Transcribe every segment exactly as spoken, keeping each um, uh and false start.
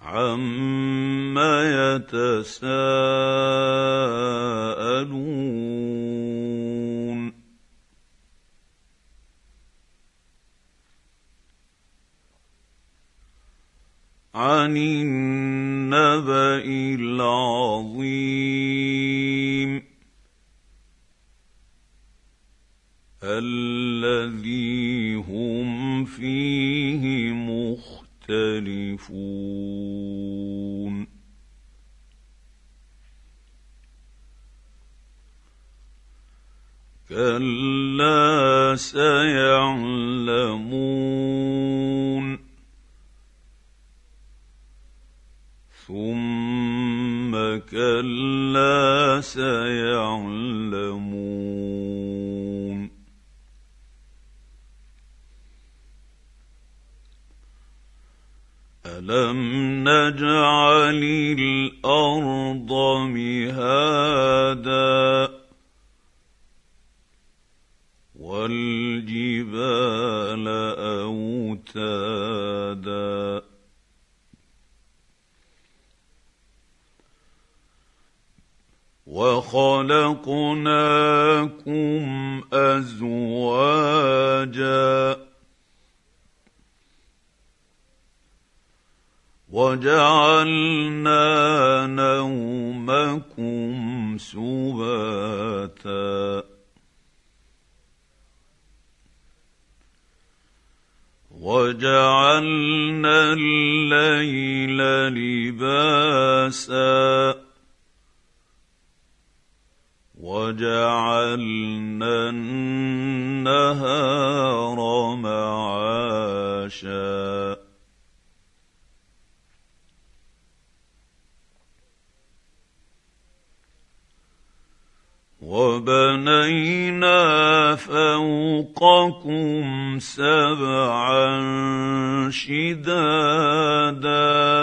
عَمَّ يَتَسَاءَلُونَ عَنِ النَّبَإِ الْعَظِيمِ الَّذِي هُمْ فِيهِ مُخْتَلِفُونَ كَلَّا سَيَعْلَمُونَ ثُمَّ كَلَّا سَيَعْلَمُونَ أَلَمْ نَجْعَلِ الْأَرْضَ مِهَادًا وَالْجِبَالَ أَوْتَادًا وَخَلَقْنَاكُمْ أَزْوَاجًا وَجَعَلْنَا نَوْمَكُمْ سُبَاتًا وَجَعَلْنَا اللَّيْلَ لِبَاسًا وَجَعَلْنَا النَّهَارَ مَعَاشًا وَبَنَيْنَا فَوْقَكُمْ سَبْعًا شِدَادًا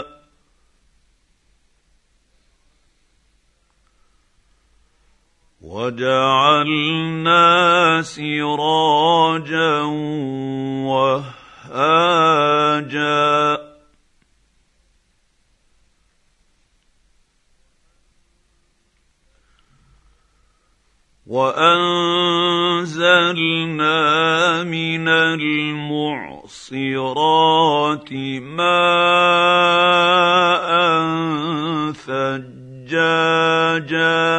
وَجَعَلْنَا سِرَاجًا وَهَّاجًا وَأَنزَلْنَا مِنَ الْمُعْصِرَاتِ مَاءً ثَجَّاجًا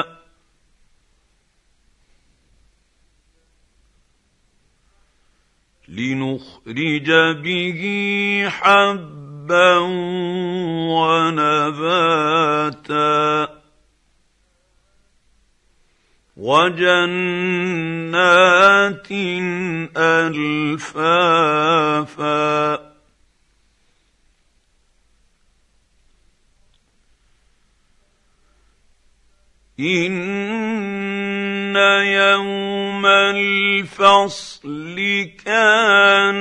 لِنُخْرِجَ بِهِ حَبًّا وَنَبَاتًا وَجَنَّاتٍ أَلْفَافًا إِنَّ يَوْمَ الْفَصْلِ كَانَ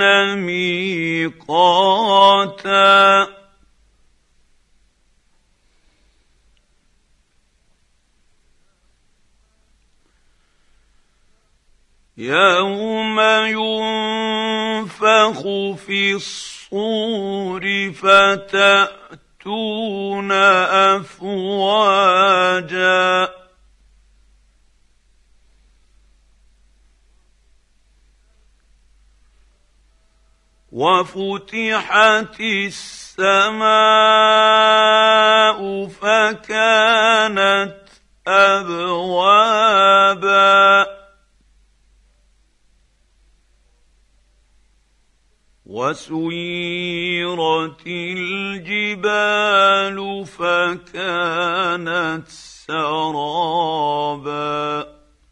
مِيقَاتًا يَوْمَ يُنفَخُ فِي الصُّورِ فَتَأْتُونَ أَفْوَاجًا وَفُتِحَتِ السَّمَاءُ فَكَانَتْ أَبْوَابًا وَسُيِّرَتِ الْجِبَالُ فَكَانَتْ سَرَابًا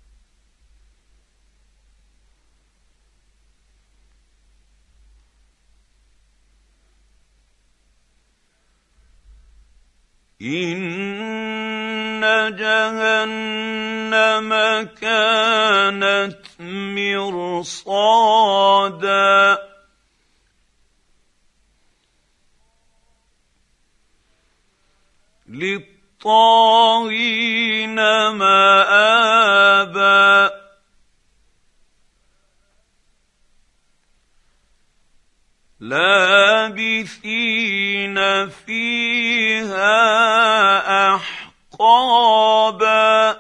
إِنَّ جَهَنَّمَ كَانَتْ مِرْصَادًا لِّلطَّاغِينَ مَآبًا لَابِثِينَ فِيهَا عقابا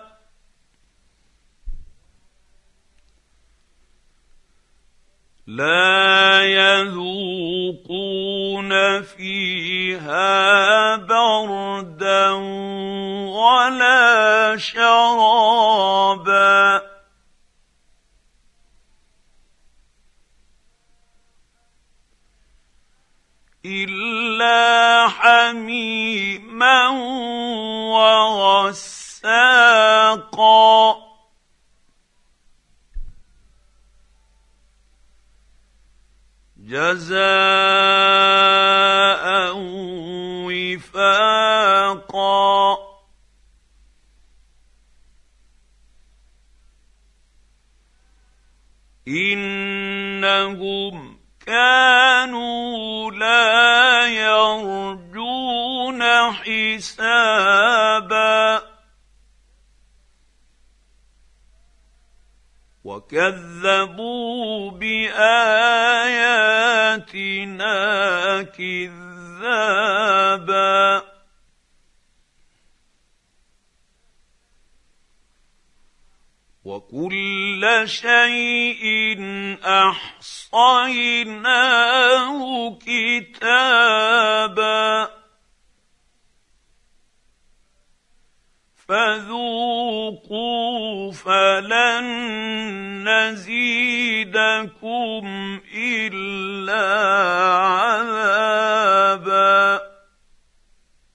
لا يذوقون فيها بردا ولا شرابا إلا حميما وغساقا جزاء وفاقا إنهم كانوا لا يرجون حسابا وكذبوا بآياتنا كذابا وكل شيء أحصيناه كتابا فذوقوا فلن نزيدكم إلا عذابا